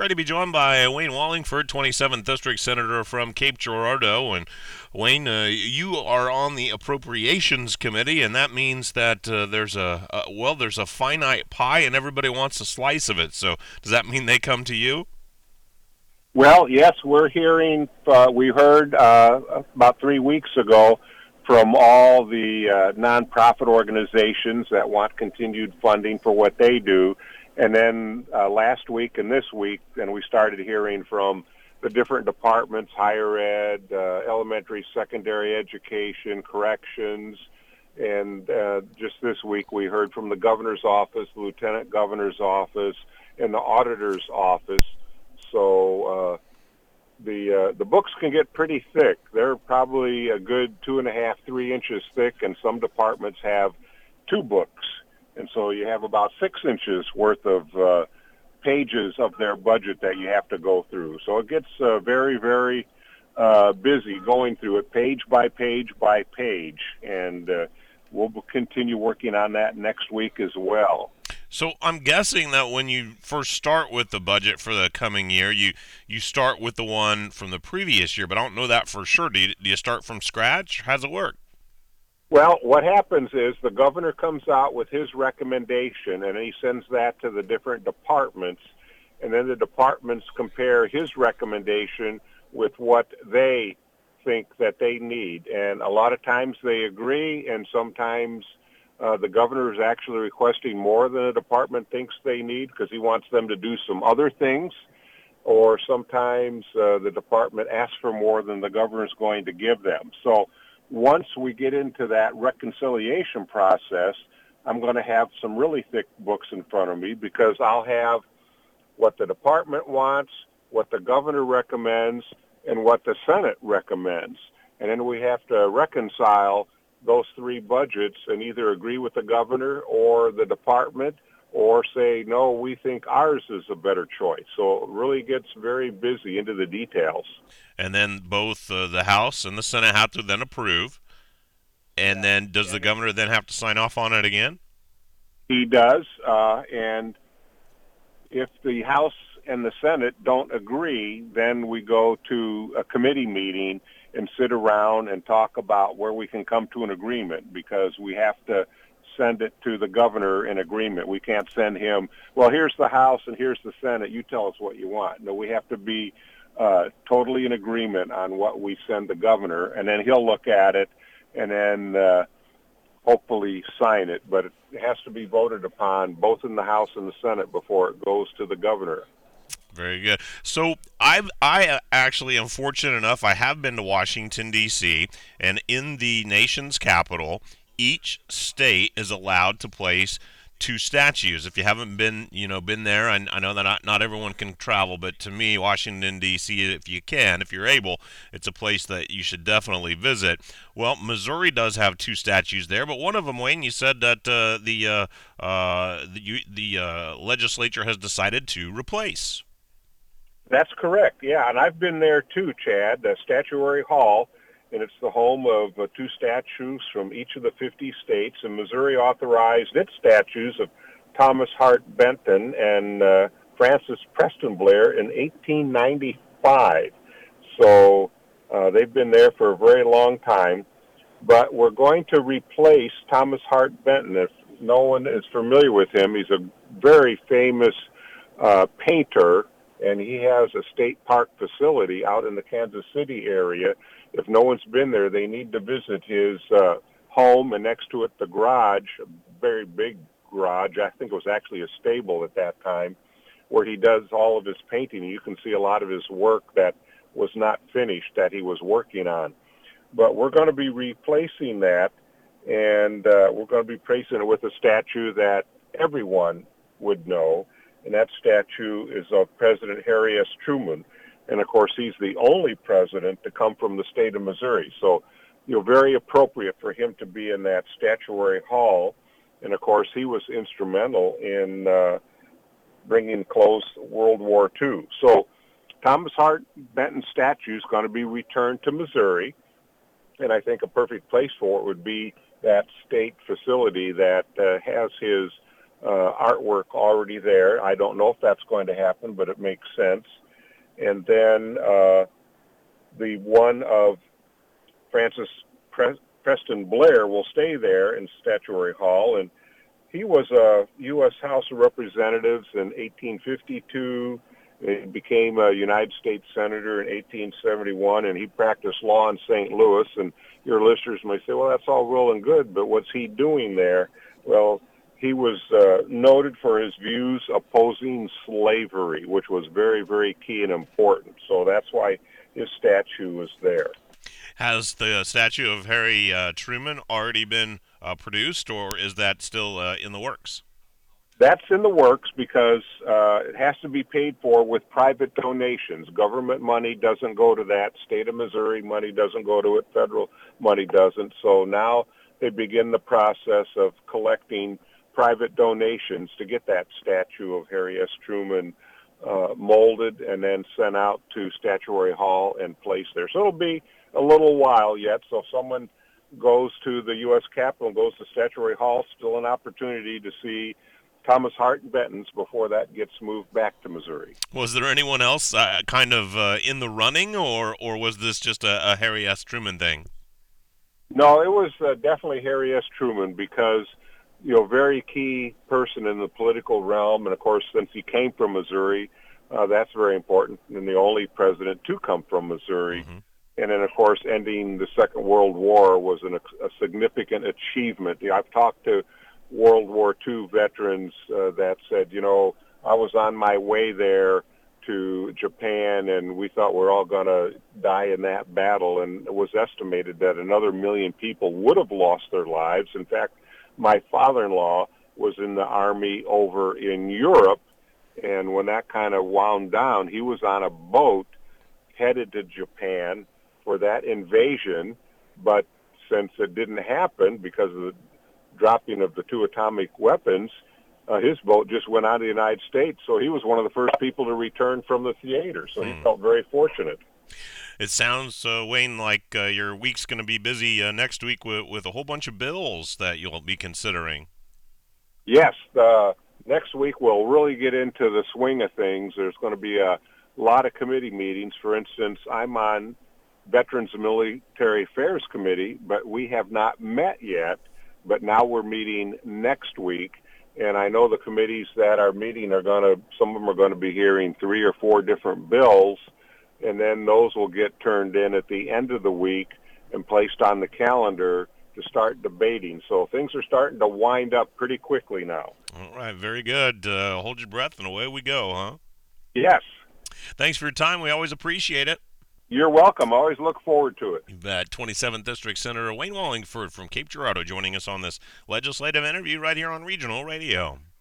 Great to be joined by Wayne Wallingford, 27th District Senator from Cape Girardeau. And Wayne, you are on the Appropriations Committee, and that means that there's a finite pie, and everybody wants a slice of it. So does that mean they come to you? Well, yes, we're hearing, we heard about 3 weeks ago from all the nonprofit organizations that want continued funding for what they do. And then last week and this week, and we started hearing from the different departments, higher ed, elementary, secondary education, corrections, and just this week we heard from the governor's office, the lieutenant governor's office, and the auditor's office. So the books can get pretty thick. They're probably a good 2.5, 3 inches thick, and some departments have two books. And so you have about 6 inches worth of pages of their budget that you have to go through. So it gets very, very busy going through it page by page by page. And we'll continue working on that next week as well. So I'm guessing that when you first start with the budget for the coming year, you start with the one from the previous year, but I don't know that for sure. Do you start from scratch? How does it work? Well, what happens is the governor comes out with his recommendation, and he sends that to the different departments, and then the departments compare his recommendation with what they think that they need. And a lot of times they agree, and sometimes the governor is actually requesting more than a department thinks they need because he wants them to do some other things, or sometimes the department asks for more than the governor is going to give them. So once we get into that reconciliation process, I'm going to have some really thick books in front of me because I'll have what the department wants, what the governor recommends, and what the Senate recommends. And then we have to reconcile those three budgets and either agree with the governor or the department or say, no, we think ours is a better choice. So it really gets very busy into the details. And then both the House and the Senate have to then approve. And then does the governor then have to sign off on it again? He does, and if the House and the Senate don't agree, then we go to a committee meeting and sit around and talk about where we can come to an agreement because we have to send it to the governor in agreement. We can't send him, well, here's the House and here's the Senate. You tell us what you want. No, we have to be totally in agreement on what we send the governor, and then he'll look at it and then hopefully sign it. But it has to be voted upon both in the House and the Senate before it goes to the governor. Very good. So I actually am fortunate enough. I have been to Washington D.C. and in the nation's capital, each state is allowed to place two statues. If you haven't been there, I know that not everyone can travel, but to me, Washington D.C., if you're able, it's a place that you should definitely visit. Well, Missouri does have two statues there, but one of them, Wayne, you said that the legislature has decided to replace. That's correct, yeah, and I've been there too, Chad, Statuary Hall, and it's the home of two statues from each of the 50 states, and Missouri authorized its statues of Thomas Hart Benton and Francis Preston Blair in 1895. So they've been there for a very long time, but we're going to replace Thomas Hart Benton. If no one is familiar with him, he's a very famous painter, and he has a state park facility out in the Kansas City area. If no one's been there, they need to visit his home, and next to it the garage, a very big garage. I think it was actually a stable at that time, where he does all of his painting. You can see a lot of his work that was not finished that he was working on. But we're going to be replacing that, and we're going to be replacing it with a statue that everyone would know, and that statue is of President Harry S. Truman. And, of course, he's the only president to come from the state of Missouri. So, very appropriate for him to be in that statuary hall. And, of course, he was instrumental in bringing close World War II. So Thomas Hart Benton statue is going to be returned to Missouri. And I think a perfect place for it would be that state facility that has his artwork already there. I don't know if that's going to happen, but it makes sense. And then the one of Francis Preston Blair will stay there in Statuary Hall, and he was a U.S. House of Representatives in 1852. He became a United States Senator in 1871, and he practiced law in St. Louis. And your listeners may say, well, that's all well and good, but what's he doing there? Well, he was noted for his views opposing slavery, which was very, very key and important. So that's why his statue is there. Has the statue of Harry Truman already been produced, or is that still in the works? That's in the works because it has to be paid for with private donations. Government money doesn't go to that. State of Missouri money doesn't go to it. Federal money doesn't. So now they begin the process of collecting private donations to get that statue of Harry S. Truman molded and then sent out to Statuary Hall and placed there. So it'll be a little while yet. So if someone goes to the U.S. Capitol and goes to Statuary Hall, still an opportunity to see Thomas Hart Benton's before that gets moved back to Missouri. Was there anyone else kind of in the running, or was this just a Harry S. Truman thing? No, it was definitely Harry S. Truman because, very key person in the political realm. And, of course, since he came from Missouri, that's very important, and the only president to come from Missouri. Mm-hmm. And then, of course, ending the Second World War was a significant achievement. I've talked to World War II veterans that said, I was on my way there to Japan, and we thought we're all going to die in that battle. And it was estimated that another 1 million people would have lost their lives. In fact, my father-in-law was in the Army over in Europe, and when that kind of wound down, he was on a boat headed to Japan for that invasion, but since it didn't happen because of the dropping of the 2 atomic weapons, his boat just went out of the United States. So he was one of the first people to return from the theater. So he felt very fortunate. It sounds, Wayne, like your week's going to be busy next week with a whole bunch of bills that you'll be considering. Yes. Next week we'll really get into the swing of things. There's going to be a lot of committee meetings. For instance, I'm on Veterans and Military Affairs Committee, but we have not met yet. But now we're meeting next week, and I know the committees that are meeting some of them are going to be hearing 3 or 4 different bills, and then those will get turned in at the end of the week and placed on the calendar to start debating. So things are starting to wind up pretty quickly now. All right, very good. Hold your breath, and away we go, huh? Yes. Thanks for your time. We always appreciate it. You're welcome. I always look forward to it. You bet. 27th District Senator Wayne Wallingford from Cape Girardeau joining us on this legislative interview right here on Regional Radio.